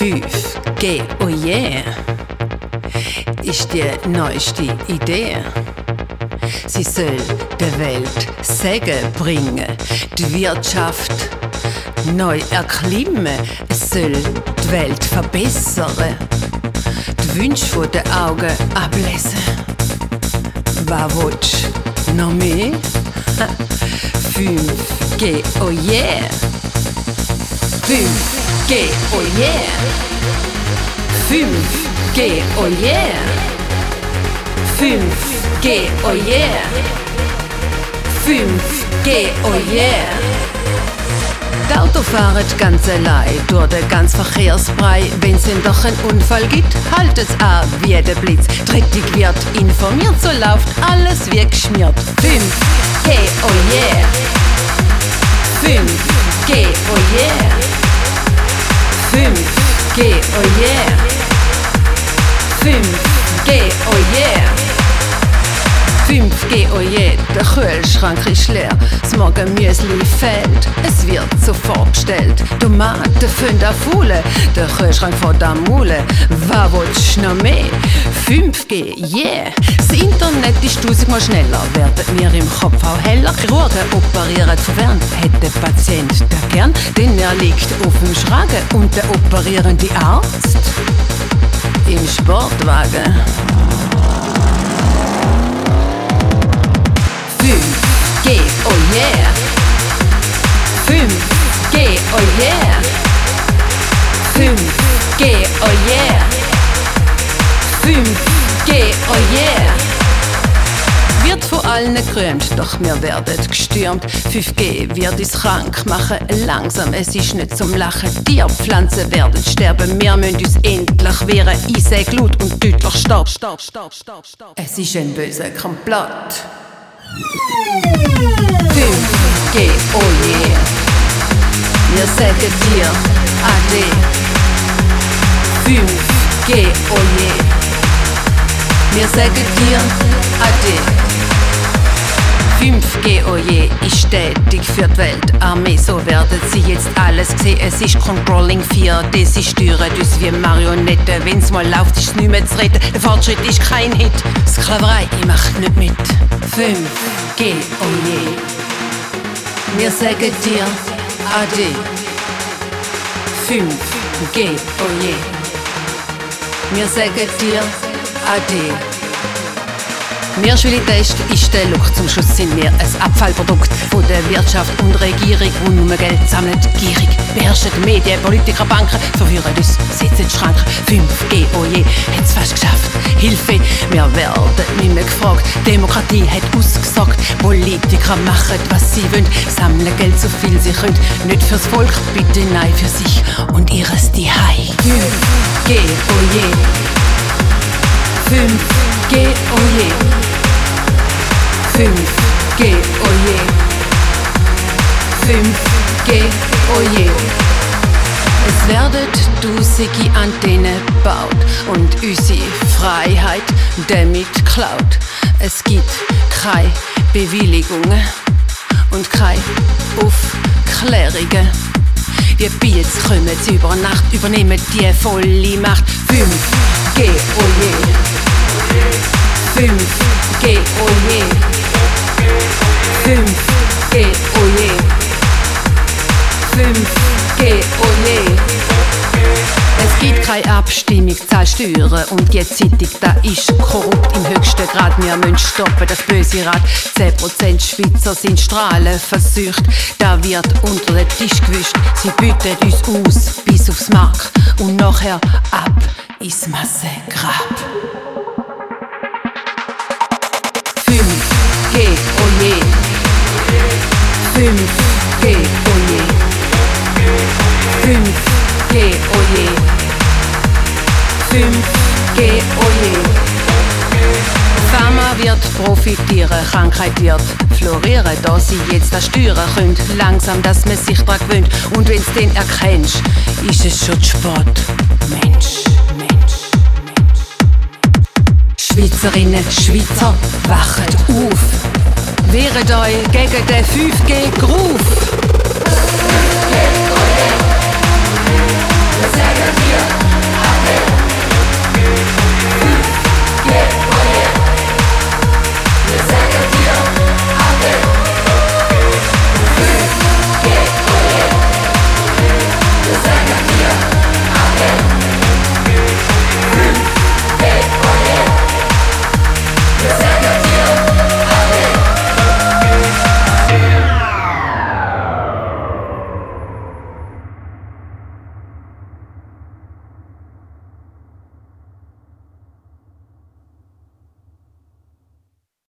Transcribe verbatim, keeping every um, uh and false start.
fünf G, oh yeah, ist die neueste Idee. Sie soll der Welt Segen bringen, die Wirtschaft neu erklimmen. Es soll die Welt verbessern, die Wünsche der Augen ablesen. Was willst du noch mehr? fünf G, oh yeah. fünf G, oh yeah. fünf G, oh yeah. fünf G, oh yeah. fünf G, oh yeah. Die Autos fahren ganz allein durch den ganzen Verkehrsbrei. Wenn es denn doch einen Unfall gibt, halt es an wie der Blitz. Die Rettung wird informiert, so läuft alles wie geschmiert. fünf G, oh yeah. fünf G, oh yeah. fünf G, oh yeah. fünf G, oh yeah. fünf G, oh je, der Kühlschrank ist leer. Das Morgenmüsli fehlt, es wird sofort bestellt. Tomaten fünf an Fuhle, der Kühlschrank vor der Mule. Was willst du noch mehr? fünf G, yeah! Das Internet ist tausendmal schneller, werden mir im Kopf auch heller. Chirurgen operieren verwirrend, hat der Patient da gern, denn er liegt auf dem Schragen und der operierende Arzt im Sportwagen. fünf G, oh yeah. fünf G, oh yeah. fünf G, oh yeah. fünf G, oh yeah. Wird von allen gerühmt, doch wir werden gestürmt. fünf G wird uns krank machen, langsam, es ist nicht zum Lachen. Tierpflanzen werden sterben, wir müssen uns endlich wehren. Ich sag laut und deutlich Stopp, Stopp, Stopp, Stopp, Stopp. Es ist ein böser Komplott. fünf G, oh yeah. Wir sagen dir Ade. fünf G, oh yeah. Wir sagen dir Ade. fünf G, oh je, ist tätig für die Weltarmee. So werden sie jetzt alles sehen. Es ist Controlling vier D, sie steuern uns wie Marionetten. Wenn's mal läuft, ist es nicht mehr zu retten. Der Fortschritt ist kein Hit. Sklaverei, ich mach nicht mit. fünf G, oh je. Wir sagen dir Ade. fünf G, oh je. Wir sagen dir Ade. Meerschwilli-Test ist der Look. Zum Schluss sind wir ein Abfallprodukt von der Wirtschaft und Regierung, die nur Geld sammelt, gierig. Beherrschen Medien, Politiker, Banken, verführen uns, sitzen in Schranken. fünf G, oh je, hat's fast geschafft. Hilfe, wir werden nicht mehr gefragt. Demokratie hat ausgesagt. Politiker machen, was sie wollen, sammeln Geld, so viel sie können. Nicht fürs Volk, bitte nein, für sich und ihres Dihei. fünf G, oh je. fünf G, oh je. fünf G, oh je. fünf G, oh je. Es werden tausende Antennen gebaut und unsere Freiheit damit geklaut. Es gibt keine Bewilligungen und keine Aufklärungen. Die Bills kommen über Nacht, übernehmen die volle Macht. fünf G, oh je. fünf G, oh je. fünf G, oh je. fünf G, oh je. Es gibt keine Abstimmung, zahl Steuern und die Zeitung, da ist korrupt im höchsten Grad. Wir müssen stoppen, das böse Rad. zehn Prozent Schweizer sind strahlenverseucht, da wird unter den Tisch gewischt. Sie bieten uns aus bis aufs Mark und nachher ab ins Massengrab. fünf G, oh je. fünf G, oh je. fünf G, oh je. fünf G, oh je. Pharma wird profitieren, Krankheit wird florieren, da sie jetzt das steuern können. Langsam, dass man sich daran gewöhnt. Und wenn's den erkennst, ist es schon zu spät. Mensch, Mensch, Mensch. Schweizerinnen, Schweizer, wachet auf. Wehret euch gegen den fünf G-Groove.